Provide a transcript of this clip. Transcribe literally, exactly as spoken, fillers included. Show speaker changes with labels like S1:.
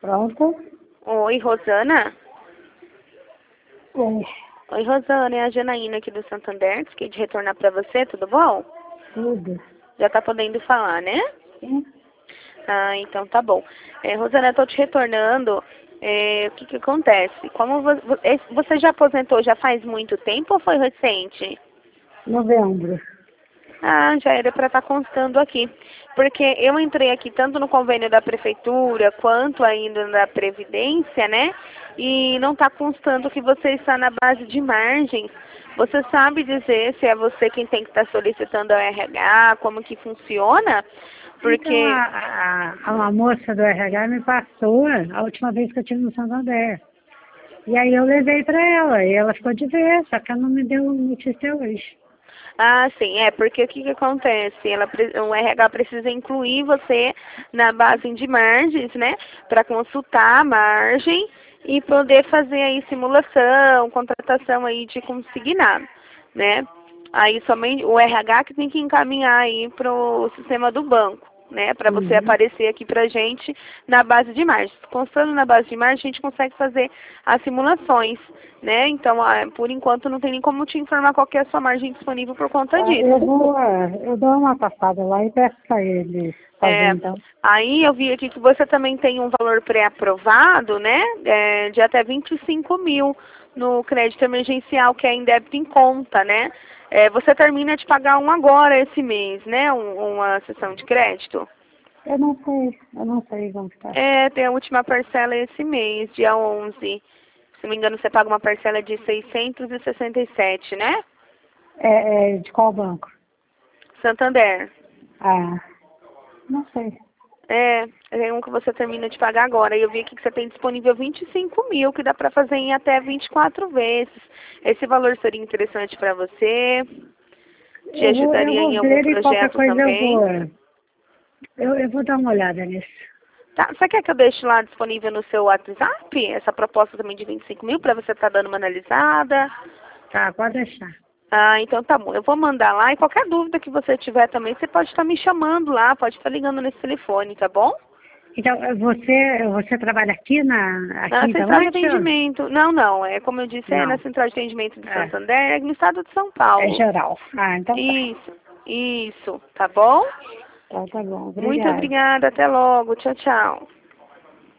S1: Pronto?
S2: Oi, Rosana?
S1: Oi.
S2: Oi, Rosana, é a Janaína aqui do Santander, fiquei de retornar para você, tudo bom?
S1: Tudo.
S2: Já tá podendo falar, né?
S1: Sim.
S2: Ah, então tá bom. É, Rosana, eu tô te retornando, é, o que que acontece? Como vo- vo- é, você já aposentou já faz muito tempo ou foi recente?
S1: Novembro.
S2: Ah, já era para estar constando aqui. Porque eu entrei aqui tanto no convênio da prefeitura quanto ainda na Previdência, né? E não está constando que você está na base de margens. Você sabe dizer se é você quem tem que estar solicitando o R H, como que funciona?
S1: Então,
S2: Porque,
S1: a, a, a moça do R H me passou a última vez que eu tive no Santander. E aí eu levei para ela, e ela ficou de ver, só que ela não me deu notícia hoje.
S2: ah, sim, é, porque o que que acontece? Ela, pre- o R H precisa incluir você na base de margens, né? Para consultar a margem e poder fazer aí simulação, contratação aí de consignado, né? Aí somente o R H que tem que encaminhar aí para o sistema do banco, né? Para você
S1: Uhum.
S2: aparecer aqui pra gente na base de margens. Constando na base de margens, a gente consegue fazer as simulações, né? Então, ah, por enquanto, não tem nem como te informar qual que é a sua margem disponível por conta
S1: Ah, eu
S2: disso.
S1: vou, ah, eu dou uma passada lá e peço para ele fazer
S2: É,
S1: então.
S2: aí eu vi aqui que você também tem um valor pré-aprovado, né? É, de até vinte e cinco mil no crédito emergencial, que é em débito em conta, né? É, você termina de pagar um agora esse mês, né? Um- uma sessão de crédito.
S1: Eu não sei, eu não sei como está.
S2: É, tem a última parcela esse mês, dia onze. Se não me engano, você paga uma parcela de seiscentos e sessenta e sete, né?
S1: É, é de qual banco?
S2: Santander.
S1: Ah, não sei.
S2: É, é um que você termina de pagar agora. E eu vi aqui que você tem disponível vinte e cinco mil, que dá para fazer em até vinte e quatro vezes. Esse valor seria interessante para você? Te
S1: Eu vou, eu
S2: ajudaria
S1: vou
S2: em algum
S1: ver e qualquer
S2: projeto
S1: coisa eu
S2: também?
S1: vou. Eu, eu vou dar uma olhada nisso.
S2: Tá, você quer que eu deixe lá disponível no seu WhatsApp essa proposta também de vinte e cinco mil para você estar dando uma analisada?
S1: Tá, pode deixar.
S2: Ah, então tá bom. Eu vou mandar lá e qualquer dúvida que você tiver também, você pode estar me chamando lá, pode estar ligando nesse telefone, tá bom?
S1: Então, você, você trabalha aqui na,
S2: Na
S1: aqui em
S2: central de
S1: Tailândia?
S2: atendimento. Não, não. É como eu disse, é na
S1: Não.
S2: central de atendimento de
S1: É,
S2: Santander, é no estado de São
S1: é
S2: Paulo.
S1: geral. Ah, então tá.
S2: Isso, isso. Tá bom?
S1: Então tá bom.
S2: Muito
S1: Obrigada.
S2: obrigada. Até logo. Tchau, tchau.